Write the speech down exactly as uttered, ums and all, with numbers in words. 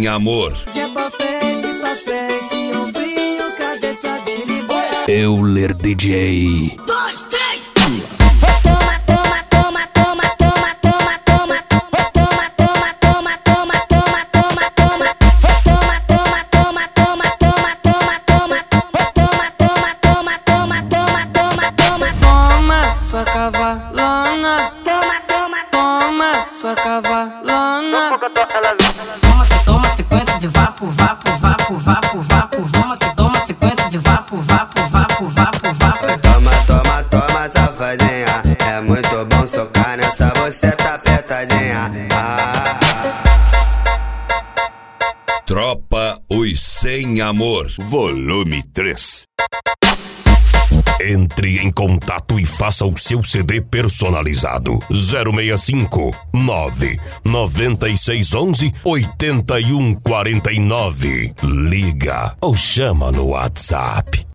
sem amor. Se é pra frente, pra frente, ombrinho, cabeça dele, bora. Euler D J. Dois, três, Toma, toma, toma, toma, toma, toma, toma. Toma, toma, toma, toma, toma, toma, toma. Toma, toma, toma, toma, toma, toma, toma. Toma, toma, toma, toma, toma, toma, toma. Toma, sua cavalona. Toma, toma, Toma, sua cavalona. Toma, se toma sequência de vapo, vapo, vapo, vapo, vapo. Toma, se toma sequência de vapo, vapo, vapo, vapo, vapo. Toma, toma, toma, safadinha. É muito bom socar nessa, você tá apertadinha. Ah. Tropa Os Sem Amor. Volume três. Entre em contato e faça o seu C D personalizado. zero seis cinco nove nove seis um um oito um quatro nove. Liga ou chama no WhatsApp.